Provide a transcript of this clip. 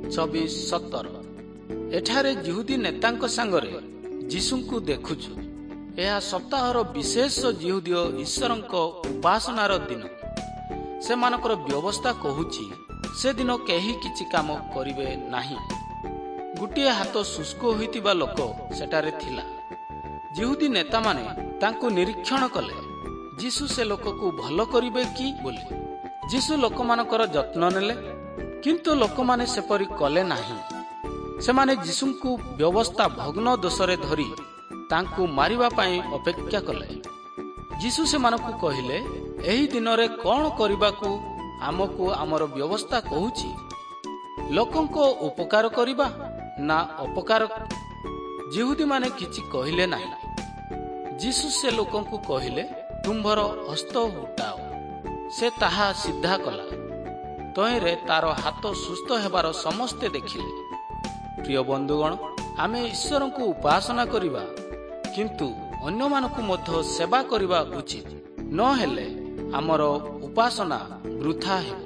26-17। ଏଠାରେ ଜିହୁଦୀ ନେତାଙ୍କ ସାଙ୍ଗରେ ଯୀଶୁଙ୍କୁ ଦେଖୁଛୁ। ଏହା ସପ୍ତାହର ବିଶେଷ ଜିହୁଦୀୟ ଈଶ୍ୱରଙ୍କ ଉପାସନାର ଦିନ। ସେମାନଙ୍କର ବ୍ୟବସ୍ଥା କହୁଛି ସେଦିନ କେହି କିଛି କାମ କରିବେ ନାହିଁ। ଗୋଟିଏ ହାତ ଶୁଷ୍କ ହୋଇଥିବା ଲୋକ ସେଠାରେ ଥିଲା। ଜିହୁଦୀ ନେତାମାନେ ତାଙ୍କୁ ନିରୀକ୍ଷଣ କଲେ ଯୀଶୁ ସେ ଲୋକକୁ ଭଲ କରିବେ କି ବୋଲି। ଯୀଶୁ ଲୋକମାନଙ୍କର ଯତ୍ନ ନେଲେ, କିନ୍ତୁ ଲୋକମାନେ ସେପରି କଲେ ନାହିଁ। ସେମାନେ ଯୀଶୁଙ୍କୁ ବ୍ୟବସ୍ଥା ଭଗ୍ନ ଦୋଷରେ ଧରି ତାଙ୍କୁ ମାରିବା ପାଇଁ ଅପେକ୍ଷା କଲେ। ଯୀଶୁ ସେମାନଙ୍କୁ କହିଲେ, ଏହି ଦିନରେ କ'ଣ କରିବାକୁ ଆମକୁ ଆମର ବ୍ୟବସ୍ଥା କହୁଛି? ଲୋକଙ୍କ ଉପକାର କରିବା ନା ଅପକାର? ଜିହୁଦୀମାନେ କିଛି କହିଲେ ନାହିଁ। ଯୀଶୁ ସେ ଲୋକଙ୍କୁ କହିଲେ, ତୁମ୍ଭର ହସ୍ତ ଉଠାଅ। ସେ ତାହା ସିଧା କଲା। ତହିଁରେ ତାର ହାତ ସୁସ୍ଥ ହେବାର ସମସ୍ତେ ଦେଖିଲେ। ପ୍ରିୟ ବନ୍ଧୁଗଣ, ଆମେ ଈଶ୍ୱରଙ୍କୁ ଉପାସନା କରିବା, କିନ୍ତୁ ଅନ୍ୟମାନଙ୍କୁ ମଧ୍ୟ ସେବା କରିବା ଉଚିତ। ନହେଲେ ଆମର ଉପାସନା ବୃଥା ହେବ।